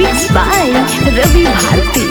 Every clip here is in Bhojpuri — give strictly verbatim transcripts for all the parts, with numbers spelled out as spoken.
Mixed by Ravi Bharti.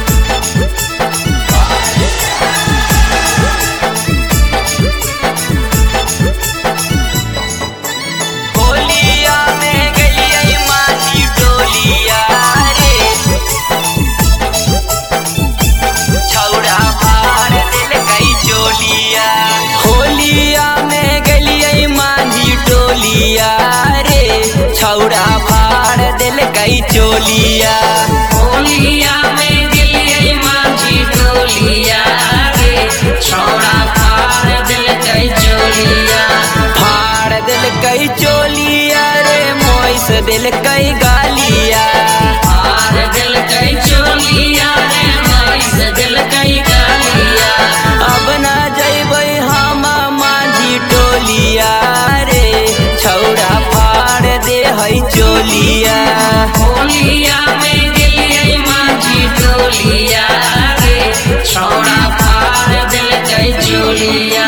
छौड़ा फाड़ दिल कई चोलिया होलिया में गेलिए माझी टोलिया रे छौड़ा फाड़ दिल कई चोलिया फाड़ दिल कई चोलिया रे मोइस दिल कई गालिया फाड़ दिल कई चोलिया रे मोइस दिल कई गालिया अब ना जइबै हम माझी टोलिया रे छौड़ा फाड़ दे है चोलिया होलिया में गेलिए माझी टोलिया रे छौड़ा फाड़ दिल कई चोलिया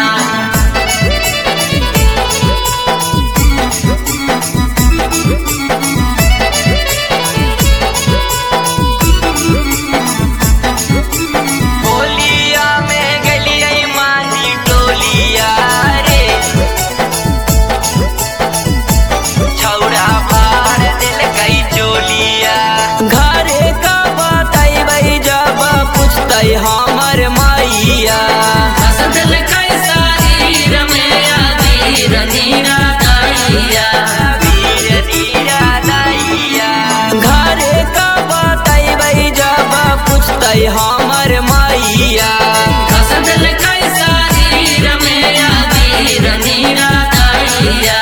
हमर मैया दिल कैसा हीर में आदीर नीरा दाइया वीर नीरा दाइया घरे का बतैबै जब पूछतै हमर मैया दिल कैसा हीर में आदीर नीरा दाइया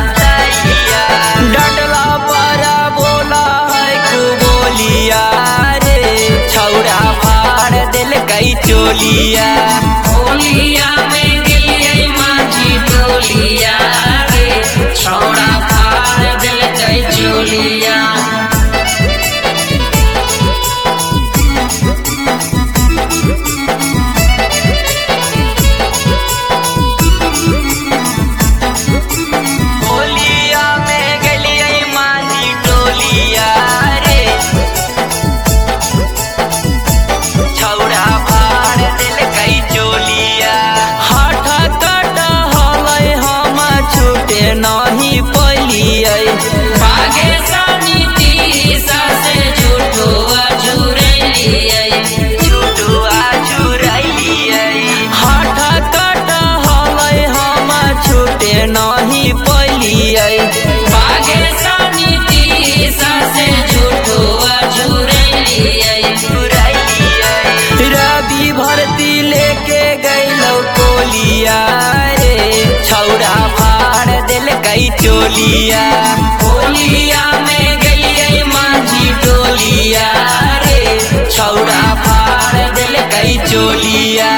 डटला पर बोला है कु बोलिया रे छौड़ा फाड़ दिल कई चोलिया होलिया में गेलिए माझी टोलिया रे छौड़ा फाड़ दिल कई चोलिया होलिया में गेलिए माझी टोलिया रे छौड़ा फाड़ दिल कई चोलिया हठ कट हलै हम छूटे नहीं पलियै भागे सानी तीसा से झूठो अझुरलियै झूठो अझुरलियै हठ कट हलै हम छूटे नहीं पलियै भागे सानी तीसा से झूठो अझुरलियै रवि भर्ती लेके गइलौ कोलिया रे छौड़ा फाड़ दिल कई चोलिया होलिया में गेलिए माझी टोलिया रे छौड़ा फाड़ दिल कई चोलिया